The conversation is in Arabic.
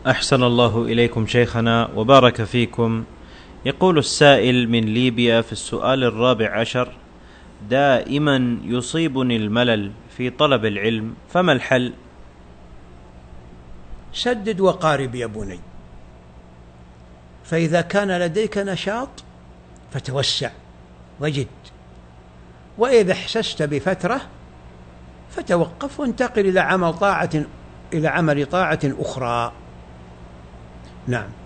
أحسن الله إليكم شيخنا وبارك فيكم. يقول السائل من ليبيا في السؤال 14: دائما يصيبني الملل في طلب العلم، فما الحل؟ سدد وقارب يا بني، فإذا كان لديك نشاط فتوسع وجد، وإذا احسست بفترة فتوقف وانتقل إلى عمل طاعة أخرى. نعم.